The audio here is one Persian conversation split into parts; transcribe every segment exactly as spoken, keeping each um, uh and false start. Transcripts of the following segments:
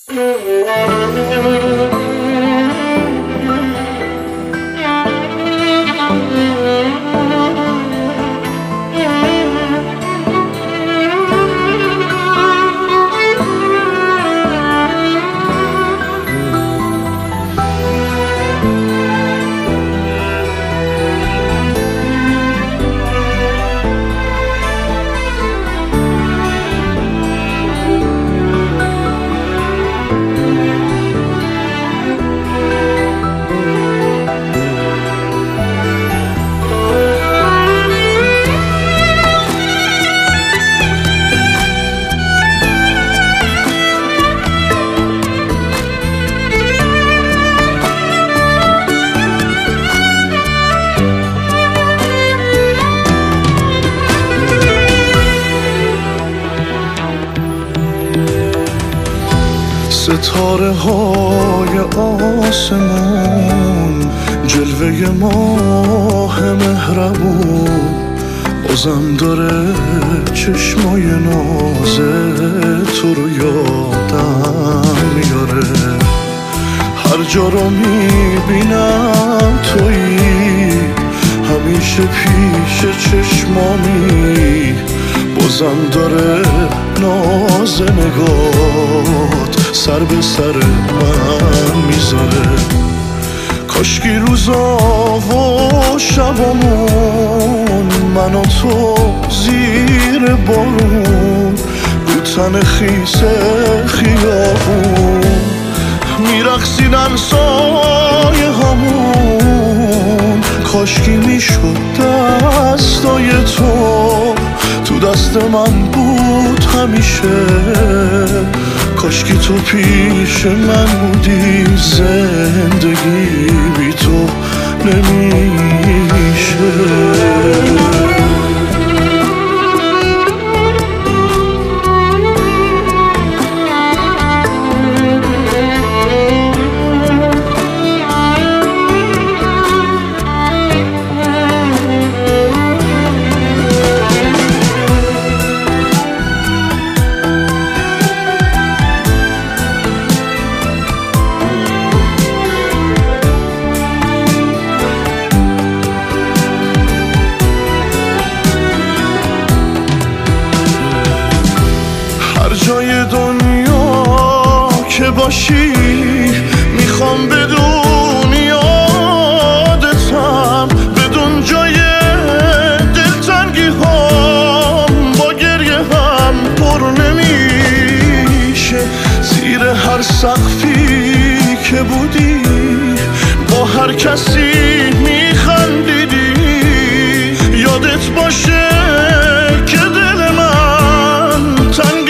ستاره های آسمون، جلوه ماه مهربون، بازم داره چشمای ناز تو رو یادم میاره. هر جا رو میبینم تویی، همیشه پیش چشمامی، بازم داره ناز نگات سر به سر من میذاره. کاشکی روزا و شبامون، من و تو زیر بارون، رو تن خیس خیابون میرقصیدن سایه همون. کاشکی میشد دستای تو تو دست من بود همیشه. کاشکی تو پیش من بودی، زندگی بی تو نمیشه. جای دنیا که باشی میخوام بدون یادتم، بدون جای دلتنگی هم با گریه هم پر نمیشه. زیر هر سقفی که بودی با هر کسی میخندیدی، یادت باشه که دل من تنگ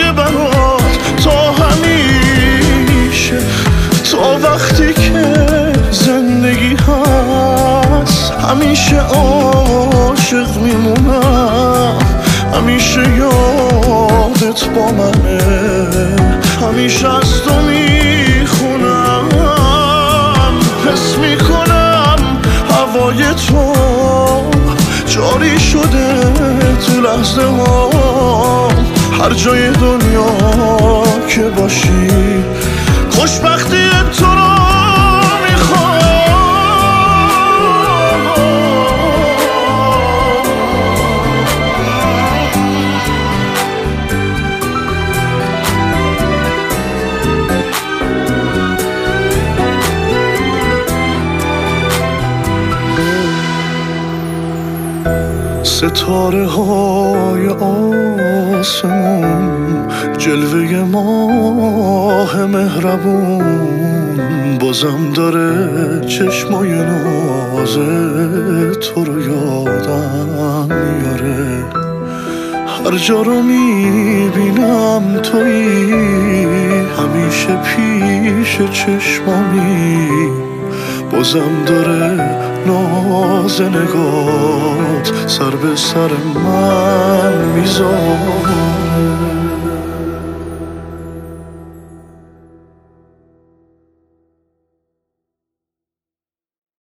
وقتی که زندگی هست. همیشه عاشق میمونم، همیشه یادت با منه، همیشه از تو میخونم. حس میکنم هوای تو جاری شده تو لحظه ها. هر جای دنیا که باشی خوشبختی تو رو میخوام. ستاره های آسمون، جلوه ماه مهربون، بازم داره چشمای ناز تو رو یادم میاره. هر جا رو میبینم تویی، همیشه پیش چشمامی، بازم داره ناز نگات سر به سر من میذاره.